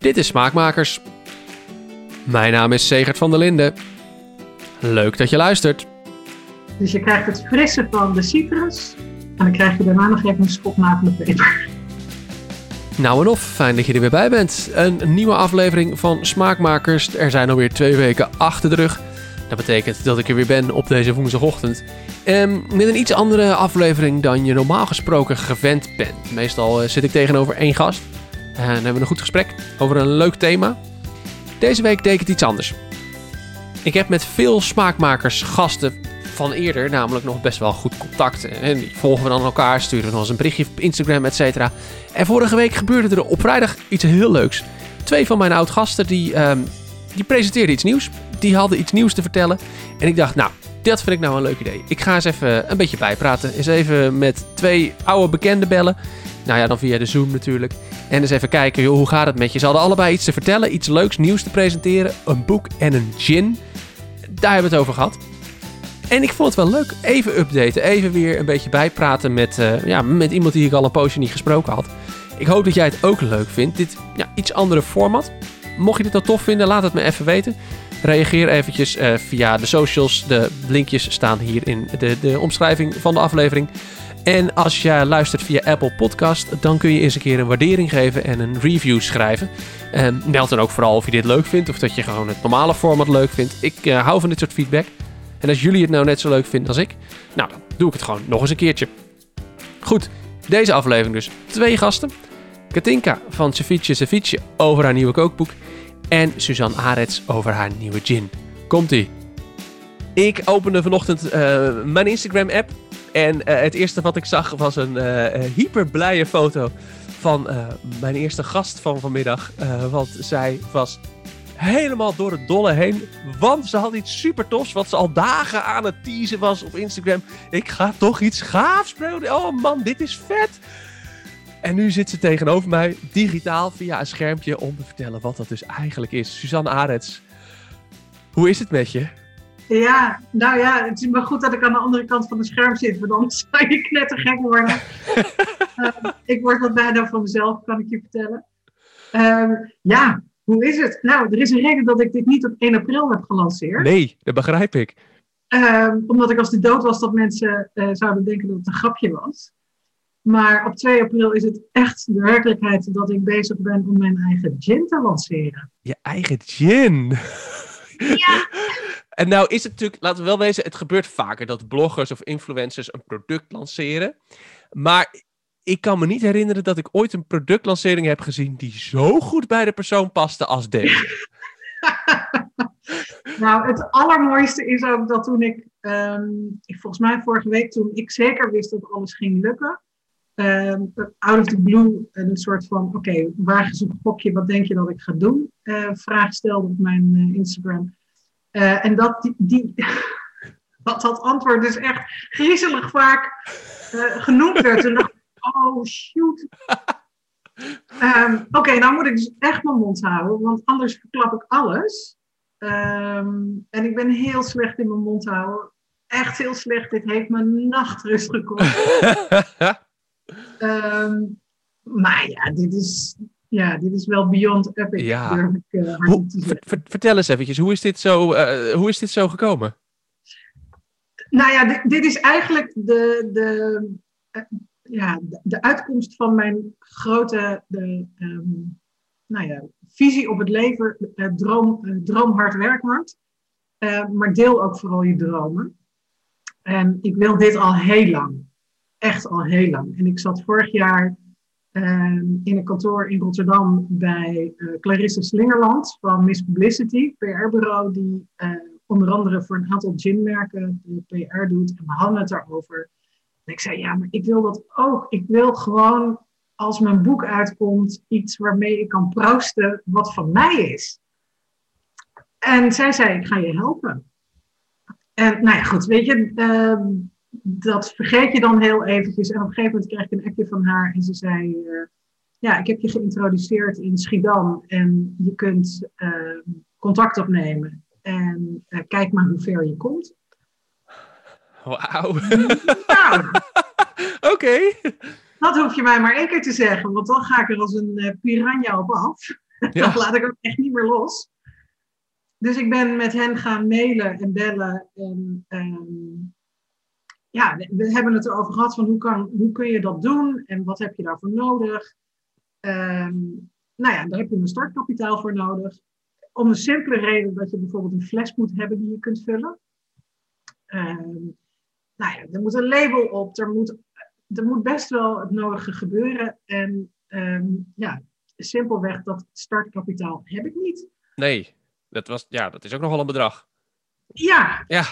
Dit is Smaakmakers. Mijn naam is Segert van der Linden. Leuk dat je luistert. Dus je krijgt het frisse van de citrus en dan krijg je daarna nog even een schop maagde peper. Nou en of, fijn dat je er weer bij bent. Een nieuwe aflevering van Smaakmakers. Er zijn alweer 2 weken achter de rug. Dat betekent dat ik er weer ben op deze woensdagochtend. Met een iets andere aflevering dan je normaal gesproken gewend bent. Meestal zit ik tegenover 1 gast. En dan hebben we een goed gesprek over een leuk thema. Deze week deed ik het iets anders. Ik heb met veel smaakmakers gasten van eerder namelijk nog best wel goed contact. En die volgen we dan elkaar, sturen we nog eens een berichtje op Instagram, etc. En vorige week gebeurde er op vrijdag iets heel leuks. 2 van mijn oud-gasten die presenteerden iets nieuws. Die hadden iets nieuws te vertellen. En ik dacht, nou, dat vind ik nou een leuk idee. Ik ga eens even een beetje bijpraten. Eens even met 2 oude bekenden bellen. Nou ja, dan via de Zoom natuurlijk. En eens even kijken, joh, hoe gaat het met je? Ze hadden allebei iets te vertellen, iets leuks, nieuws te presenteren. Een boek en een gin. Daar hebben we het over gehad. En ik vond het wel leuk. Even updaten, even weer een beetje bijpraten met iemand die ik al een poosje niet gesproken had. Ik hoop dat jij het ook leuk vindt. Dit iets andere format. Mocht je dit nou tof vinden, laat het me even weten. Reageer eventjes via de socials. De linkjes staan hier in de omschrijving van de aflevering. En als je luistert via Apple Podcast, dan kun je eens een keer een waardering geven en een review schrijven. Meld dan ook vooral of je dit leuk vindt of dat je gewoon het normale format leuk vindt. Ik hou van dit soort feedback. En als jullie het nou net zo leuk vinden als ik, nou dan doe ik het gewoon nog eens een keertje. Goed, deze aflevering dus 2 gasten. Katinka van Ceviche over haar nieuwe kookboek. En Suzanne Arets over haar nieuwe gin. Komt-ie. Ik opende vanochtend mijn Instagram app. En het eerste wat ik zag was een hyperblije foto van mijn eerste gast van vanmiddag. Want zij was helemaal door het dolle heen. Want ze had iets super tofs wat ze al dagen aan het teasen was op Instagram. Ik ga toch iets gaafs brengen. Oh man, dit is vet. En nu zit ze tegenover mij, digitaal, via een schermpje, om te vertellen wat dat dus eigenlijk is. Suzanne Arets, hoe is het met je? Ja, nou ja, het is maar goed dat ik aan de andere kant van het scherm zit, want anders zou je knettergek worden. Ik word wat bijna van mezelf, kan ik je vertellen. Ja, hoe is het? Nou, er is een reden dat ik dit niet op 1 april heb gelanceerd. Nee, dat begrijp ik. Omdat ik als die dood was, dat mensen zouden denken dat het een grapje was. Maar op 2 april is het echt de werkelijkheid dat ik bezig ben om mijn eigen gin te lanceren. Je eigen gin? Ja! En nou is het natuurlijk, laten we wel wezen, het gebeurt vaker dat bloggers of influencers een product lanceren. Maar ik kan me niet herinneren dat ik ooit een productlancering heb gezien die zo goed bij de persoon paste als deze. Nou, het allermooiste is ook dat toen ik volgens mij vorige week, toen ik zeker wist dat alles ging lukken, out of the blue een soort van, oké, waar is een gokje, wat denk je dat ik ga doen? Vraag stelde op mijn Instagram. En dat antwoord dus echt griezelig vaak genoemd werd. Toen dacht ik, oh shoot. Oké, nou moet ik dus echt mijn mond houden, want anders verklap ik alles. En ik ben heel slecht in mijn mond houden. Echt heel slecht. Dit heeft me nachtrust gekost. Maar ja, dit is wel beyond epic. Ja. Vertel eens eventjes, hoe is dit zo gekomen? Nou ja, dit is eigenlijk de uitkomst van mijn grote visie op het leven. Droom hard, werk hard. Maar deel ook vooral je dromen. En ik wil dit al heel lang. Echt al heel lang. En ik zat vorig jaar in een kantoor in Rotterdam bij Clarisse Slingerland van Miss Publicity, PR-bureau die onder andere voor een aantal ginmerken de PR doet. En we hadden het daarover. En ik zei, ja, maar ik wil dat ook. Ik wil gewoon, als mijn boek uitkomt, iets waarmee ik kan proosten wat van mij is. En zij zei, ik ga je helpen. En nou ja, goed, weet je, dat vergeet je dan heel eventjes. En op een gegeven moment kreeg ik een appje van haar en ze zei, ik heb je geïntroduceerd in Schiedam en je kunt contact opnemen. En kijk maar hoe ver je komt. Wauw. Nou, Oké. Dat hoef je mij maar 1 keer te zeggen, want dan ga ik er als een piranha op af. Ja. Dat laat ik ook echt niet meer los. Dus ik ben met hen gaan mailen en bellen. En we hebben het erover gehad van hoe kun je dat doen? En wat heb je daarvoor nodig? Daar heb je een startkapitaal voor nodig. Om de simpele reden dat je bijvoorbeeld een fles moet hebben die je kunt vullen. Er moet een label op. Er moet best wel het nodige gebeuren. En simpelweg dat startkapitaal heb ik niet. Nee, dat is ook nogal een bedrag. Ja. Ja.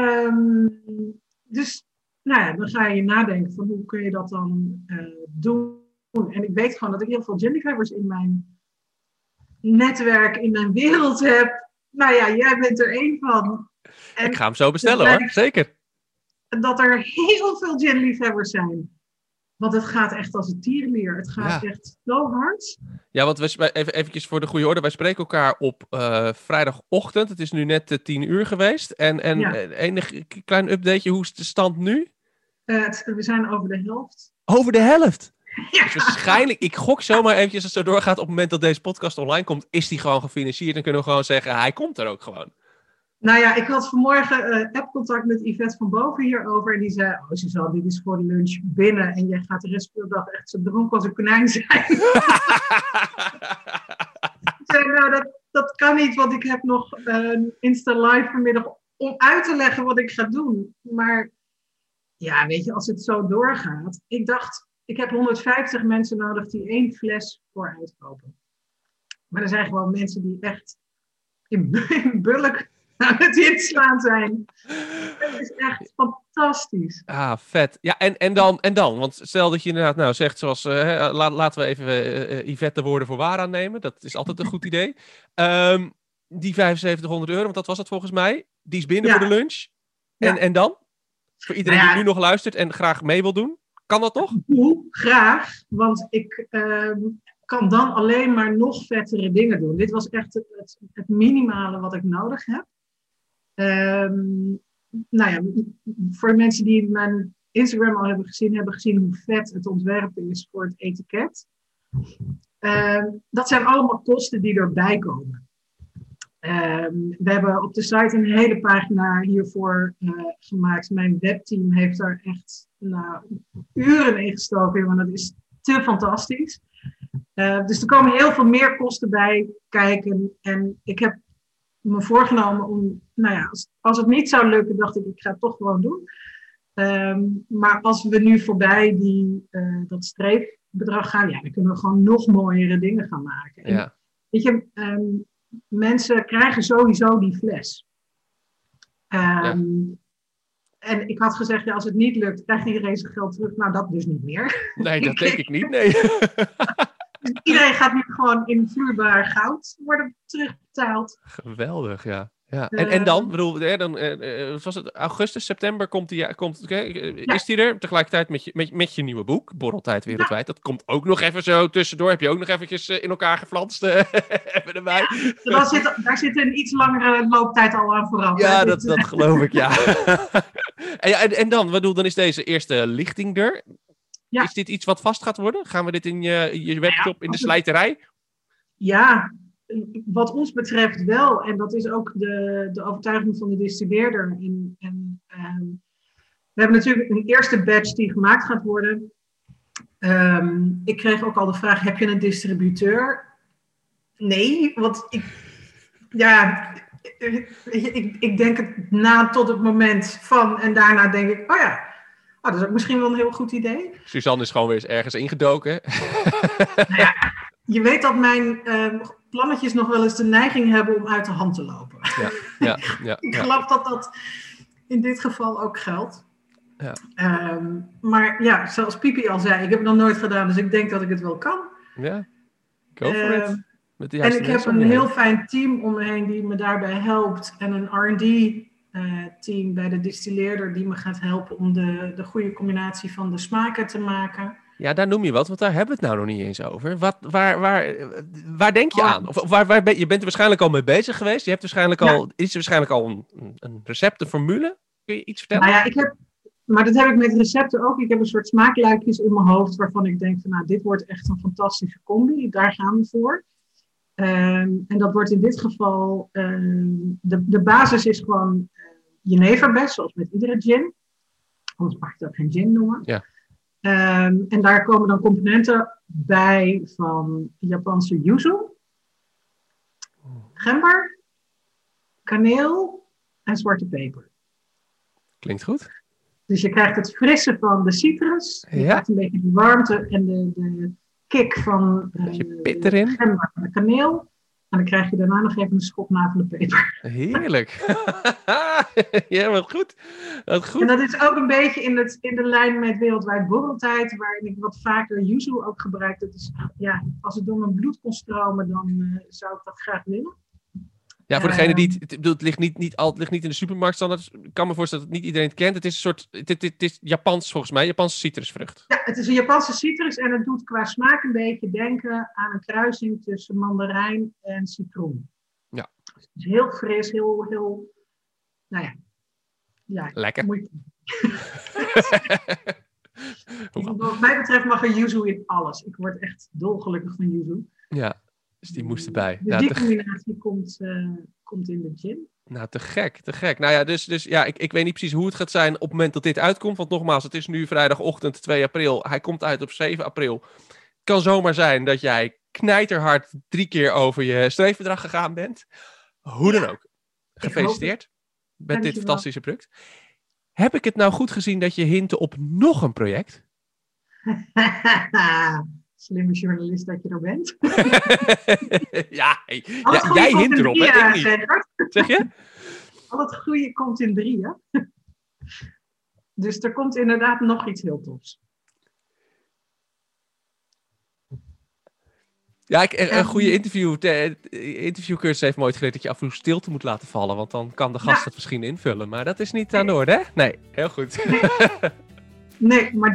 Dus dan ga je nadenken van hoe kun je dat dan doen. En ik weet gewoon dat ik heel veel gym-liefhebbers in mijn netwerk, in mijn wereld heb. Nou ja, jij bent er één van. En ik ga hem zo bestellen hoor, zeker. Dat er heel veel gym-liefhebbers zijn. Want het gaat echt als een tierenlier. Het gaat echt zo hard. Ja, want eventjes voor de goede orde. Wij spreken elkaar op vrijdagochtend. Het is nu net 10:00 geweest. En enig klein updateje. Hoe is de stand nu? We zijn over de helft. Over de helft? Ja. Dus waarschijnlijk, ik gok zomaar eventjes als het zo doorgaat. Op het moment dat deze podcast online komt, is die gewoon gefinancierd. Dan kunnen we gewoon zeggen, hij komt er ook gewoon. Nou ja, ik had vanmorgen appcontact met Yvette van Boven hierover. En die zei, Suzanne, dit is voor de lunch binnen. En jij gaat de rest van de dag echt zo dronken als een konijn zijn. Ik zei, dat kan niet, want ik heb nog een Insta Live vanmiddag om uit te leggen wat ik ga doen. Maar ja, weet je, als het zo doorgaat. Ik dacht, ik heb 150 mensen nodig die 1 fles vooruit kopen. Maar er zijn gewoon mensen die echt in bulk aan het inslaan zijn. Dat is echt fantastisch. Ah, vet. Ja, en dan? Want stel dat je inderdaad zegt zoals... laten we even Yvette de woorden voor waar aannemen. Dat is altijd een goed idee. Die €7500, want dat was het volgens mij. Die is binnen voor de lunch. En dan? Voor iedereen die nu nog luistert en graag mee wil doen. Kan dat toch? Graag, want ik kan dan alleen maar nog vettere dingen doen. Dit was echt het minimale wat ik nodig heb. Voor mensen die mijn Instagram al hebben gezien hoe vet het ontwerp is voor het etiket. Dat zijn allemaal kosten die erbij komen. We hebben op de site een hele pagina hiervoor gemaakt. Mijn webteam heeft daar echt uren in gestoken, want dat is te fantastisch. Dus er komen heel veel meer kosten bij kijken. En ik heb me voorgenomen om, als het niet zou lukken, dacht ik ga het toch gewoon doen. Maar als we nu voorbij dat streepbedrag gaan, dan kunnen we gewoon nog mooiere dingen gaan maken. Ja. En, weet je, mensen krijgen sowieso die fles. En ik had gezegd, als het niet lukt, krijgt iedereen zijn geld terug. Nou, dat dus niet meer. Nee, dat denk ik niet, nee. Dus iedereen gaat nu gewoon in vloeibaar goud worden terugbetaald. Geweldig, ja. En dan, was het augustus, september is die er tegelijkertijd met je nieuwe boek, Borreltijd Wereldwijd. Dat komt ook nog even zo tussendoor. Heb je ook nog eventjes in elkaar geflanst even erbij? Daar zit een iets langere looptijd al aan vooraf. Ja, dat geloof ik, ja. en dan, dan is deze eerste lichting er. Ja. Is dit iets wat vast gaat worden? Gaan we dit in je webshop in de slijterij? Ja, wat ons betreft wel. En dat is ook de overtuiging van de distilleerder. We hebben natuurlijk een eerste batch die gemaakt gaat worden. Ik kreeg ook al de vraag, heb je een distributeur? Nee, want ik denk het na tot het moment van. En daarna denk ik, dat is ook misschien wel een heel goed idee. Suzanne is gewoon weer eens ergens ingedoken. Je weet dat mijn plannetjes nog wel eens de neiging hebben om uit de hand te lopen. Ja, ik geloof dat in dit geval ook geldt. Ja. Maar ja, zoals Pipi al zei, ik heb het nog nooit gedaan, dus ik denk dat ik het wel kan. Ja, go for it. En ik heb een heel fijn team om me heen die me daarbij helpt. En een R&D team bij de distilleerder die me gaat helpen om de goede combinatie van de smaken te maken. Ja, daar noem je wat, want daar hebben we het nou nog niet eens over. Waar denk je aan? Of je bent er waarschijnlijk al mee bezig geweest. Je hebt waarschijnlijk al een recept, een formule. Kun je iets vertellen? Nou ja, maar dat heb ik met recepten ook. Ik heb een soort smaakluikjes in mijn hoofd waarvan ik denk van, dit wordt echt een fantastische combi. Daar gaan we voor. En dat wordt in dit geval, de basis is gewoon jeneverbes, zoals met iedere gin. Anders mag je het ook geen gin noemen. Ja. En daar komen dan componenten bij van Japanse yuzu, gember, kaneel en zwarte peper. Klinkt goed. Dus je krijgt het frisse van de citrus. Je krijgt een beetje de warmte en de kick van pit erin. De gember en de kaneel. En dan krijg je daarna nog even een schop na van de peper. Heerlijk. Ja, wat goed. Wat goed. En dat is ook een beetje in de lijn met Wereldwijd Borreltijd, waarin ik wat vaker yuzu ook gebruik. Dat is, als het door mijn bloed kon stromen, dan zou ik dat graag willen. Ja, voor degene die het ligt niet in de supermarkt standaard. Ik kan me voorstellen dat niet iedereen het kent. Het is een soort, het is Japans volgens mij, Japanse citrusvrucht. Ja, het is een Japanse citrus en het doet qua smaak een beetje denken aan een kruising tussen mandarijn en citroen. Ja. Dus het is heel fris, heel, Lekker. Wat mij betreft mag er yuzu in alles. Ik word echt dolgelukkig van yuzu. Ja. Dus die moest erbij. Dus die combinatie komt in de gin. Nou, te gek. Nou ja, dus ja, ik weet niet precies hoe het gaat zijn op het moment dat dit uitkomt. Want nogmaals, het is nu vrijdagochtend 2 april. Hij komt uit op 7 april. Het kan zomaar zijn dat jij knijterhard 3 keer over je streefbedrag gegaan bent. Hoe dan ook. Gefeliciteerd met dit fantastische product. Heb ik het nou goed gezien dat je hintte op nog een project? Slimme journalist dat je er bent. Jij hint erop, hè? Ik niet. Zeg je? Al het goede komt in 3, hè? Dus er komt inderdaad nog iets heel tofs. Ja, een goede interviewcursus heeft me ooit geleerd dat je af en toe stilte moet laten vallen. Want dan kan de gast het misschien invullen. Maar dat is niet aan de orde, hè? Nee, heel goed. Nee, maar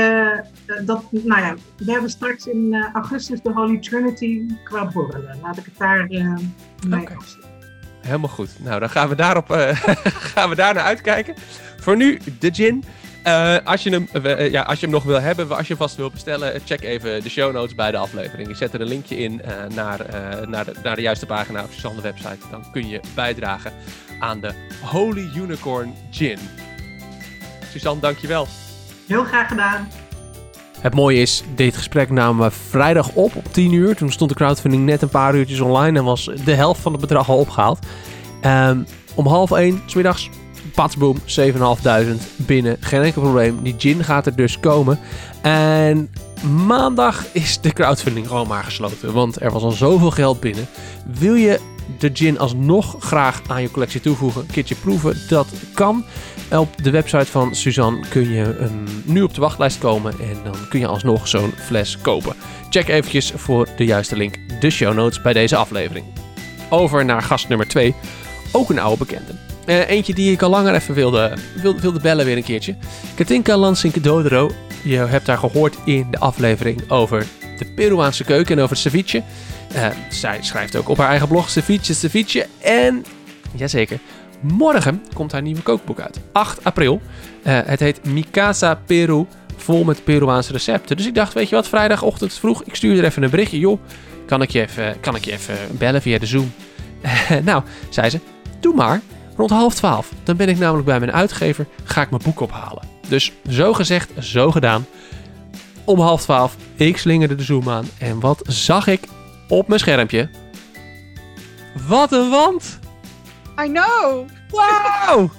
we hebben straks in augustus de Holy Trinity qua borrelen. Laat ik het daar mee afzetten. Helemaal goed. Nou, dan gaan we daar naar uitkijken. Voor nu, de gin. Als je hem nog wil hebben, als je hem vast wil bestellen, check even de show notes bij de aflevering. Ik zet er een linkje in naar de juiste pagina op Suzanne's website. Dan kun je bijdragen aan de Holy Unicorn Gin. Suzanne, dankjewel. Heel graag gedaan. Het mooie is, dit gesprek namen we vrijdag op 10 uur. Toen stond de crowdfunding net een paar uurtjes online en was de helft van het bedrag al opgehaald. Om 12:30 's middags, patsboom, 7.500 binnen. Geen enkel probleem. Die gin gaat er dus komen. En maandag is de crowdfunding gewoon maar gesloten. Want er was al zoveel geld binnen. Wil je de gin alsnog graag aan je collectie toevoegen, een keertje proeven, dat kan. Op de website van Suzanne kun je nu op de wachtlijst komen en dan kun je alsnog zo'n fles kopen. Check eventjes voor de juiste link de show notes bij deze aflevering. Over naar gast nummer 2, ook een oude bekende. Eentje die ik al langer even wilde bellen weer een keertje. Katinka Lansink-Dodero. Je hebt haar gehoord in de aflevering over de Peruaanse keuken en over het ceviche. Zij schrijft ook op haar eigen blog ceviche. En, jazeker, morgen komt haar nieuwe kookboek uit. 8 april. Het heet Mi Casa Peru, vol met Peruaanse recepten. Dus ik dacht, weet je wat, vrijdagochtend vroeg, ik stuur er even een berichtje. Joh, kan ik je even bellen via de Zoom? Nou, zei ze, doe maar. Rond 11:30. Dan ben ik namelijk bij mijn uitgever, ga ik mijn boek ophalen. Dus zo gezegd, zo gedaan. Om 11:30, ik slingerde de Zoom aan. En wat zag ik op mijn schermpje? Wat een wand! I know! Wauw!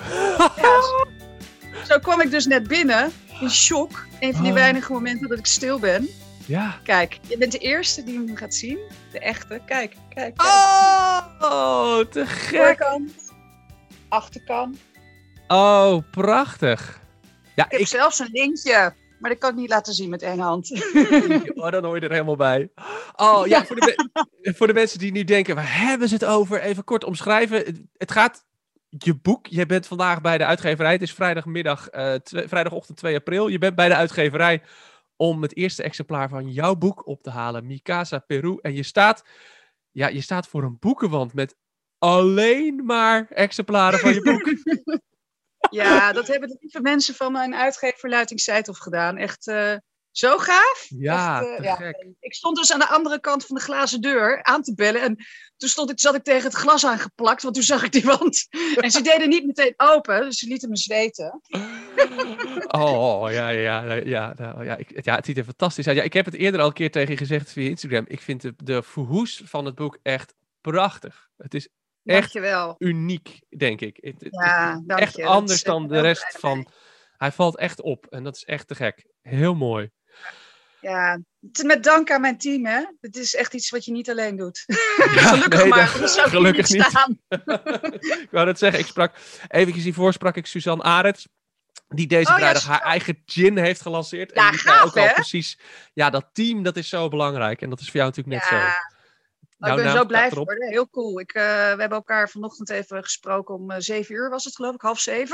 Zo kwam ik dus net binnen, in shock. Een van die weinige momenten dat ik stil ben. Ja. Kijk, je bent de eerste die hem gaat zien. De echte. Kijk. Oh, te gek! Voorkant, achterkant. Oh, prachtig. Ja, Ik heb zelfs een linkje, maar dat kan ik niet laten zien met 1 hand. Oh, dan hoor je er helemaal bij. Oh ja, voor de mensen die nu denken, waar hebben ze het over? Even kort omschrijven. Het gaat, je boek, je bent vandaag bij de uitgeverij. Het is vrijdagochtend 2 april. Je bent bij de uitgeverij om het eerste exemplaar van jouw boek op te halen. Mi Casa Peru. En je staat voor een boekenwand met alleen maar exemplaren van je boek. Ja, dat hebben de lieve mensen van mijn uitgever Luiting Seithoff gedaan. Echt Zo gaaf. Ja, Echt, te ja. gek. Ik stond dus aan de andere kant van de glazen deur aan te bellen. En toen zat ik tegen het glas aangeplakt, want toen zag ik die wand. En ze deden niet meteen open, dus ze lieten me zweten. Oh, ja, het ziet er fantastisch uit. Ja, ik heb het eerder al een keer tegen je gezegd via Instagram. Ik vind de verhoes van het boek echt prachtig. Het is echt Dankjewel. uniek, denk ik. Het Ja, is dank echt je. anders Dat is dan de heel rest blij van... mee. Hij valt echt op en dat is echt te gek. Heel mooi. Ja, het is met dank aan mijn team, hè. Het is echt iets wat je niet alleen doet. Ja, Gelukkig nee, maar, dat- anders zou ik hier gelukkig niet niet. staan. Ik wou dat zeggen. Eventjes hiervoor sprak ik Suzanne Arends. Die deze Oh, ja, vrijdag haar eigen gin heeft gelanceerd. Ja, en die zei gaaf, ook al hè? precies... Ja, dat team, dat is zo belangrijk. En dat is voor jou natuurlijk net zo. Ja, Jouw ik ben naam zo staat blij erop. voor. Heel cool. We hebben elkaar vanochtend even gesproken om 7 uur, was het geloof ik,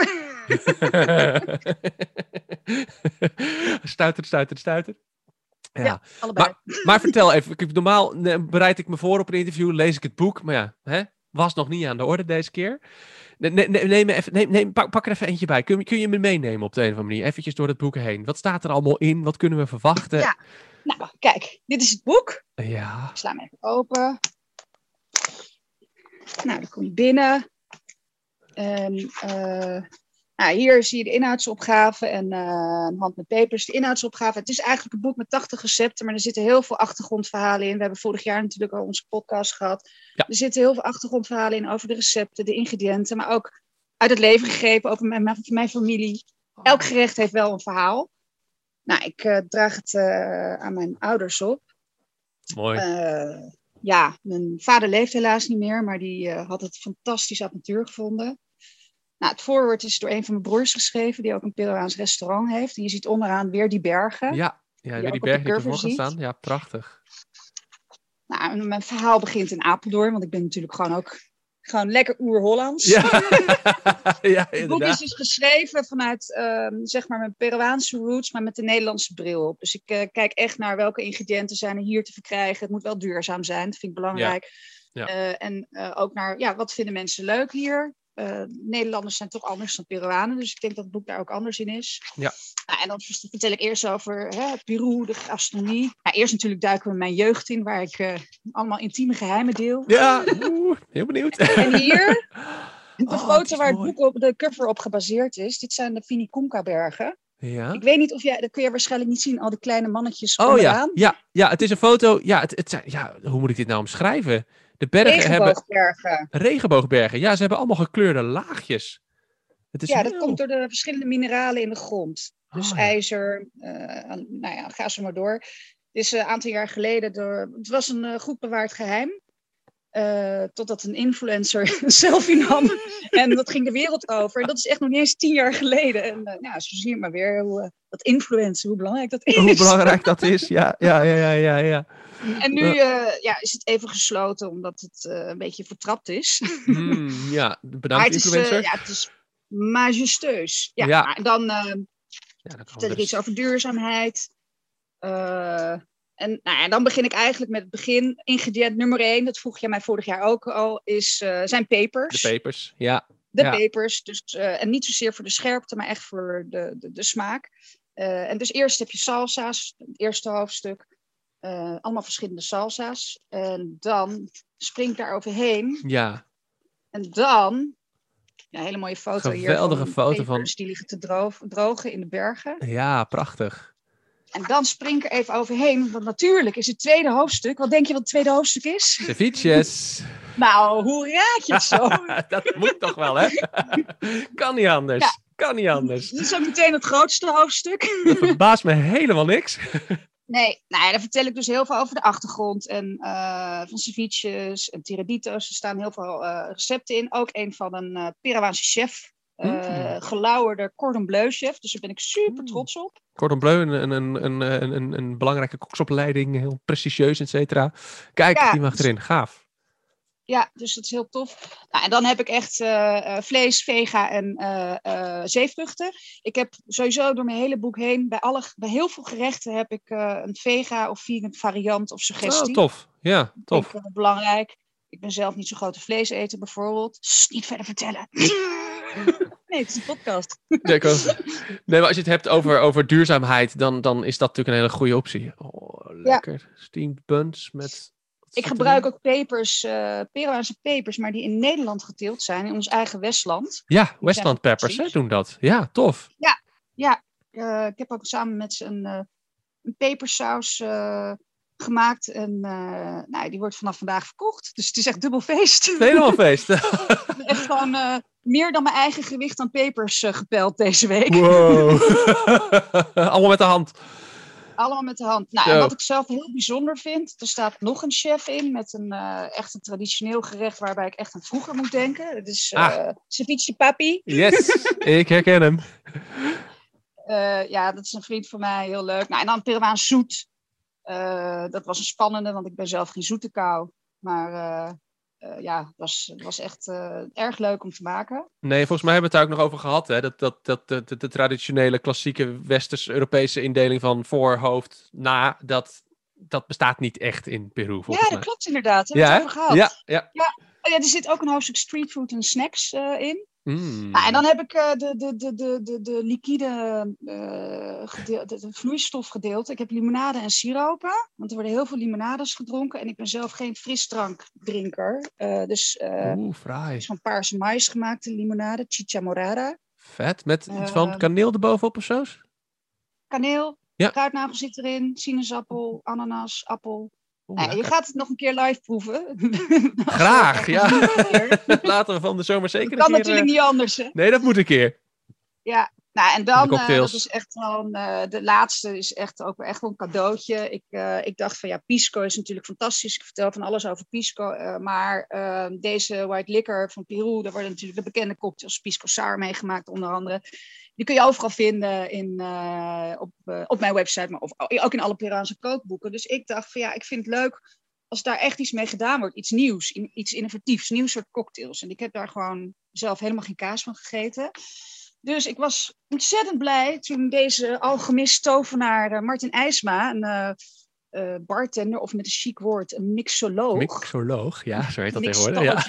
6:30. Stuiter. Ja. Ja, allebei. Maar vertel even. Normaal bereid ik me voor op een interview, lees ik het boek. Maar ja, was nog niet aan de orde deze keer. Pak er even eentje bij. Kun je me meenemen op de een of andere manier? Eventjes door het boek heen. Wat staat er allemaal in? Wat kunnen we verwachten? Ja. Nou, kijk, dit is het boek. Ja. Ik sla hem even open. Nou, dan kom je binnen. En hier zie je de inhoudsopgave en een hand met papers. De inhoudsopgave. Het is eigenlijk een boek met 80 recepten, maar er zitten heel veel achtergrondverhalen in. We hebben vorig jaar natuurlijk al onze podcast gehad. Ja. Er zitten heel veel achtergrondverhalen in over de recepten, de ingrediënten, maar ook uit het leven gegrepen over mijn familie. Elk gerecht heeft wel een verhaal. Nou, ik draag het aan mijn ouders op. Mooi. Ja, mijn vader leeft helaas niet meer, maar die had het fantastisch avontuur gevonden. Nou, het voorwoord is door een van mijn broers geschreven, die ook een Peruaans restaurant heeft. En je ziet onderaan weer die bergen. Ja, die weer ook die op de berg die cover ervoor gaan ziet. staan. Ja, prachtig. Nou, en mijn verhaal begint in Apeldoorn, want ik ben natuurlijk gewoon lekker oer-Hollands. Ja, ja Het boek is inderdaad. dus geschreven vanuit zeg maar mijn Peruaanse roots, maar met de Nederlandse bril op. Dus ik kijk echt naar welke ingrediënten zijn er hier te verkrijgen. Het moet wel duurzaam zijn, dat vind ik belangrijk. Ja. En ook naar wat vinden mensen leuk hier. Nederlanders zijn toch anders dan Peruanen, dus ik denk dat het boek daar ook anders in is. Ja. Nou, en dan vertel ik eerst over Peru, de gastronomie. Nou, eerst natuurlijk duiken we mijn jeugd in, waar ik allemaal intieme geheimen deel. Ja, heel benieuwd. En hier, de het foto is waar het mooi. boek op de cover op gebaseerd is, dit zijn de Vinicunca-bergen. Ja. Ik weet niet of jij, dat kun je waarschijnlijk niet zien, al die kleine mannetjes Oh onderaan. ja, het is een foto. Ja, het zijn, hoe moet ik dit nou omschrijven? De bergen hebben Regenboogbergen. regenboogbergen. Ja, ze hebben allemaal gekleurde laagjes. Het is Ja, dat heel- komt door de verschillende mineralen in de grond. Dus Oh, ja. ijzer, ga zo maar door. Het is een aantal jaar geleden, het was een goed bewaard geheim. Totdat een influencer een selfie nam. En dat ging de wereld over. En dat is echt nog niet eens 10 jaar geleden. En zo zie je maar weer dat influencer, hoe belangrijk dat is. Hoe belangrijk dat is. Ja. En nu is het even gesloten, omdat het een beetje vertrapt is. Ja, Maar bedankt het is, influencer. het is majestueus. Ja, Ja. nou, en dan Ja, dan kan vertel ik dus- iets over duurzaamheid. En dan begin ik eigenlijk met het begin. Ingrediënt nummer 1, dat vroeg je mij vorig jaar ook al, zijn pepers. De pepers, ja. De Ja. pepers. Dus, en niet zozeer voor de scherpte, maar echt voor de smaak. En dus eerst heb je salsa's, het eerste hoofdstuk. Allemaal verschillende salsa's. En dan spring ik daar overheen. Ja, En dan, een hele mooie foto hier. Geweldige foto van- pepers die liggen te drogen in de bergen. ja, prachtig. En dan spring ik er even overheen, want natuurlijk is het tweede hoofdstuk. Wat denk je wat het tweede hoofdstuk is? Ceviches. Nou, hoe raad je het zo? Dat moet toch wel, hè? Kan niet anders. Ja. Kan niet anders. Dit is ook meteen het grootste hoofdstuk. Dat verbaast me helemaal niks. Nee, daar vertel ik dus heel veel over de achtergrond en van ceviches en tiraditos. Er staan heel veel recepten in. Ook een van een Peruaanse chef, gelauwerde cordon bleu chef. Dus daar ben ik super trots op. Cordon bleu, een belangrijke koksopleiding, heel prestigieus, et cetera. Kijk, Ja, die mag erin. Gaaf. Ja, dus dat is heel tof. Nou, en dan heb ik echt vlees, vega en zeevruchten. Ik heb sowieso door mijn hele boek heen, bij heel veel gerechten heb ik een vega of vegan variant of suggestie. Oh, tof. Ja, tof. Vind ik belangrijk. Ik ben zelf niet zo'n grote vleeseter bijvoorbeeld. Niet verder vertellen. Nee, het is een podcast. Nee, maar als je het hebt over duurzaamheid, dan is dat natuurlijk een hele goede optie. Oh, lekker. Steamed buns met... Ik gebruik ook pepers, Peruaanse pepers, maar die in Nederland geteeld zijn, in ons eigen Westland. Ja, Westland peppers doen dat. Ja, tof. Ja. Ik heb ook samen met ze een pepersaus gemaakt. En die wordt vanaf vandaag verkocht. Dus het is echt dubbel feest. Helemaal feest. Echt gewoon meer dan mijn eigen gewicht aan pepers gepeld deze week. Wow. Allemaal met de hand. Allemaal met de hand. Nou, en wat ik zelf heel bijzonder vind, er staat nog een chef in met echt een traditioneel gerecht waarbij ik echt aan vroeger moet denken. Dat is ceviche papi. Yes, ik herken hem. Dat is een vriend van mij, heel leuk. Nou, en dan Peruaans zoet. Dat was een spannende, want ik ben zelf geen zoete kou. Maar het was echt erg leuk om te maken. Nee, volgens mij hebben we het daar ook nog over gehad. Hè? Dat de traditionele, klassieke Westers-Europese indeling van voor, hoofd, na, dat bestaat niet echt in Peru, volgens mij. Dat klopt inderdaad. Daar hebben we het over gehad. Ja. Er zit ook een hoofdstuk streetfood en snacks in. Mm. Nou, en dan heb ik de liquide de vloeistofgedeelte. Ik heb limonade en siropen. Want er worden heel veel limonades gedronken. En ik ben zelf geen frisdrankdrinker. fraai. is van paarse mais gemaakte limonade. Chicha morada. Vet. Met iets van kaneel erbovenop of zo? Kaneel. Ja. Kruidnagel zit erin. Sinaasappel, ananas, appel. Je gaat het nog een keer live proeven. Graag, ja. Laten we van de zomer zeker een keer... kan natuurlijk niet anders, hè? Nee, dat moet een keer. Ja, nou en dan, dat is echt wel, de laatste is echt ook echt wel een cadeautje. Ik dacht van pisco is natuurlijk fantastisch. Ik vertel van alles over pisco. Maar deze white liquor van Peru, daar worden natuurlijk de bekende cocktails pisco sour meegemaakt onder andere. Die kun je overal vinden op mijn website, maar ook in alle Peruaanse kookboeken. Dus ik dacht van ik vind het leuk als daar echt iets mee gedaan wordt. Iets nieuws, iets innovatiefs, nieuw soort cocktails. En ik heb daar gewoon zelf helemaal geen kaas van gegeten. Dus ik was ontzettend blij toen deze alchemist tovenaar Martin IJsma, een bartender, of met een chic woord, een mixoloog. Mixoloog, ja, zo heet dat tegenwoordig.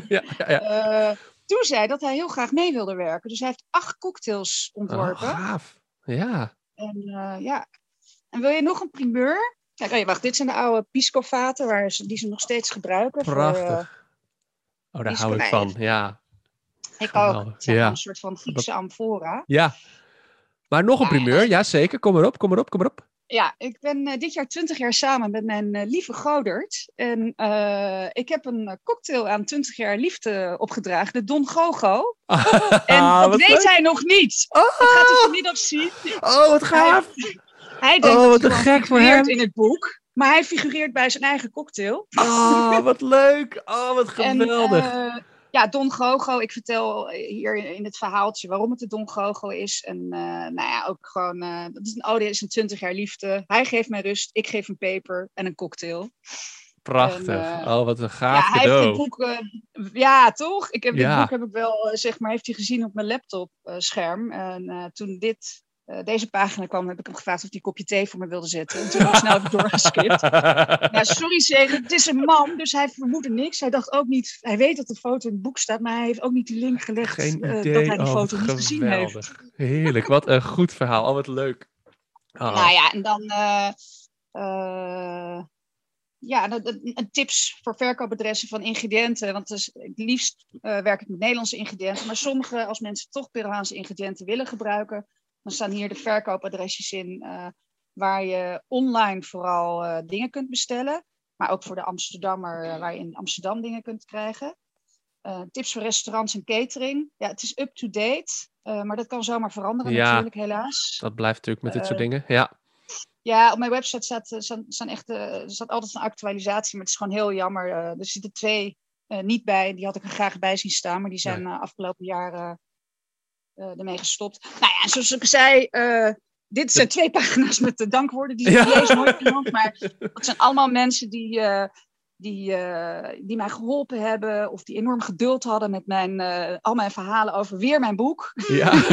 Ja. Toen zei dat hij heel graag mee wilde werken. Dus hij heeft 8 cocktails ontworpen. Oh, gaaf. Ja. En wil je nog een primeur? Kijk, wacht, dit zijn de oude pisco-vaten die ze nog steeds gebruiken. Prachtig. Daar hou ik van, ja. Ik ook. Het zijn een soort van Griekse amfora. Ja. Maar nog een primeur, ja zeker. Kom erop. Ja, ik ben dit jaar 20 jaar samen met mijn lieve Godert. En ik heb een cocktail aan 20 jaar liefde opgedragen, de Don Gogo. En dat weet hij nog niet. Dat gaat hij vanmiddag zien. Oh, wat gaaf. Hij denkt dat wat gek voor hem. in het boek. Maar hij figureert bij zijn eigen cocktail. Wat leuk. Wat geweldig. Don Gogo. Ik vertel hier in het verhaaltje waarom het de Don Gogo is. En ook gewoon... dat is een ode, is een 20 jaar liefde. Hij geeft mij rust, ik geef een peper en een cocktail. Prachtig. Wat een gaaf cadeau. Hij heeft dit boek... toch? Dit boek heb ik wel, heeft hij gezien op mijn laptopscherm. En toen deze pagina kwam, heb ik hem gevraagd of hij een kopje thee voor me wilde zetten. En toen heb ik snel even doorgeskipt. Sorry zeg, het is een man, dus hij vermoedde niks. Hij dacht ook niet, hij weet dat de foto in het boek staat, maar hij heeft ook niet die link gelegd Geen idee. dat hij die foto niet gezien heeft. Heerlijk, wat een goed verhaal. Wat leuk. En dan... tips voor verkoopadressen van ingrediënten. Want het liefst werk ik met Nederlandse ingrediënten. Maar sommige, als mensen toch Peruaanse ingrediënten willen gebruiken, dan staan hier de verkoopadresjes in waar je online vooral dingen kunt bestellen. Maar ook voor de Amsterdammer waar je in Amsterdam dingen kunt krijgen. Tips voor restaurants en catering. Ja, het is up-to-date. Maar dat kan zomaar veranderen natuurlijk, helaas. Dat blijft natuurlijk met dit soort dingen, ja. Ja, op mijn website staat altijd een actualisatie, maar het is gewoon heel jammer. Er zitten 2 niet bij, die had ik er graag bij zien staan, maar die zijn afgelopen jaren ermee gestopt. En zoals ik zei, dit zijn 2 pagina's met de dankwoorden, die lezen nooit iemand, maar dat zijn allemaal mensen die mij geholpen hebben, of die enorm geduld hadden met al mijn verhalen over weer mijn boek. Ja.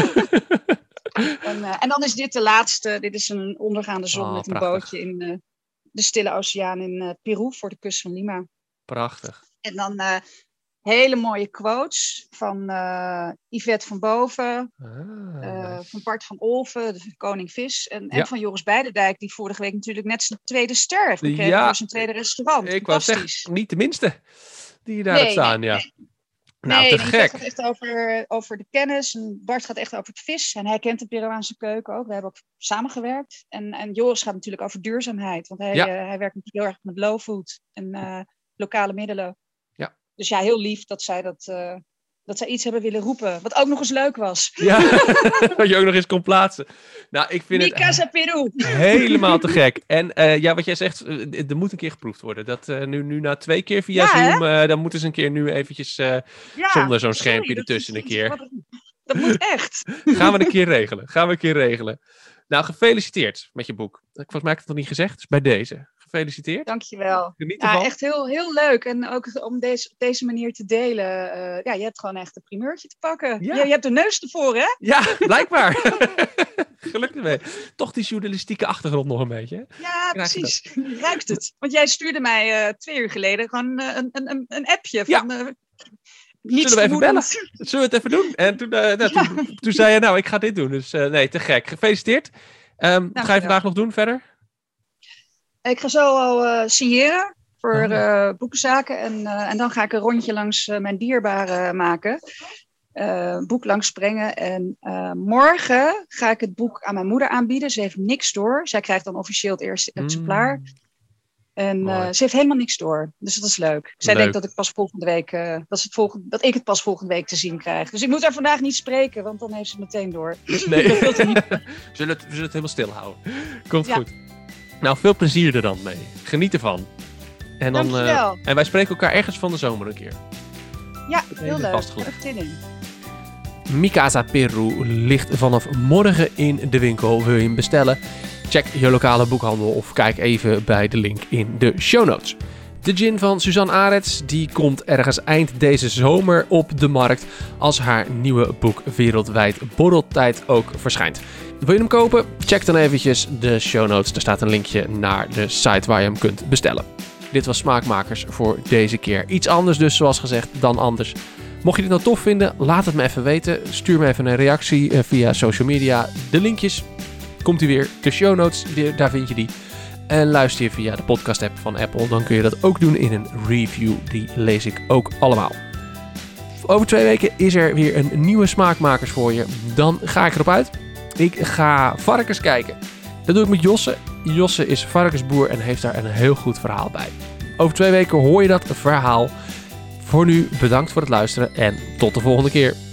En dan is dit de laatste. Dit is een ondergaande zon met een bootje in de Stille Oceaan in Peru voor de kust van Lima. Prachtig. En dan hele mooie quotes van Yvette van Boven, van Bart van Olven, de Koning Vis, en van Joris Beidendijk, die vorige week natuurlijk net zijn tweede ster heeft gekregen voor zijn tweede restaurant. Ik wou zeggen, niet de minste die je daar hebt staan, Nou, te gek. Het gaat echt over de kennis. En Bart gaat echt over het vis. En hij kent de Peruaanse keuken ook. We hebben ook samengewerkt. En Joris gaat natuurlijk over duurzaamheid. Want hij werkt natuurlijk heel erg met low food en lokale middelen. Ja. Dus ja, heel lief dat zij dat zij iets hebben willen roepen. Wat ook nog eens leuk was. Ja, wat je ook nog eens kon plaatsen. Nou, ik vind Mi Casa Peru. Helemaal te gek. En wat jij zegt, er moet een keer geproefd worden. Dat nu na 2 keer via Zoom, dan moeten ze een keer nu eventjes zonder zo'n schermpje ertussen een keer. Dat moet echt. Gaan we een keer regelen. Nou, gefeliciteerd met je boek. Volgens mij heb ik het nog niet gezegd, dus bij deze. Gefeliciteerd. Dankjewel. Geniet ervan. Echt heel, heel leuk. En ook om op deze manier te delen. Je hebt gewoon echt een primeurtje te pakken. Ja. Je hebt de neus ervoor, hè? Ja, blijkbaar. Gelukkig ermee. Toch die journalistieke achtergrond nog een beetje. Hè? Ja, precies. Je ruikt het. Want jij stuurde mij 2 uur geleden gewoon een appje van... Zullen we even bellen? Zullen we het even doen? En toen zei je, ik ga dit doen. Dus nee, te gek. Gefeliciteerd. Wat ga je vandaag nog doen verder? Ik ga zo al signeren voor boekenzaken. En dan ga ik een rondje langs mijn dierbaren maken. Boek langs brengen. En morgen ga ik het boek aan mijn moeder aanbieden. Ze heeft niks door. Zij krijgt dan officieel het eerste exemplaar. En ze heeft helemaal niks door. Dus dat is leuk. Zij denkt dat ik pas volgende week dat ik het pas volgende week te zien krijg. Dus ik moet haar vandaag niet spreken, want dan heeft ze het meteen door. Nee. We zullen het helemaal stil houden. Komt goed. Nou, veel plezier er dan mee. Geniet ervan. En dan, en wij spreken elkaar ergens van de zomer een keer. Ja, heel leuk. Zin in. Mi Casa Peru ligt vanaf morgen in de winkel. Wil je hem bestellen? Check je lokale boekhandel of kijk even bij de link in de show notes. De gin van Suzanne Arets die komt ergens eind deze zomer op de markt als haar nieuwe boek Wereldwijd Borreltijd ook verschijnt. Wil je hem kopen? Check dan eventjes de show notes. Er staat een linkje naar de site waar je hem kunt bestellen. Dit was Smaakmakers voor deze keer. Iets anders dus, zoals gezegd, dan anders. Mocht je dit nou tof vinden, laat het me even weten. Stuur me even een reactie via social media. De linkjes komt u weer. De show notes, daar vind je die. En luister je via de podcast app van Apple, dan kun je dat ook doen in een review. Die lees ik ook allemaal. Over 2 weken is er weer een nieuwe Smaakmakers voor je. Dan ga ik erop uit. Ik ga varkens kijken. Dat doe ik met Josse. Josse is varkensboer en heeft daar een heel goed verhaal bij. Over 2 weken hoor je dat verhaal. Voor nu bedankt voor het luisteren en tot de volgende keer.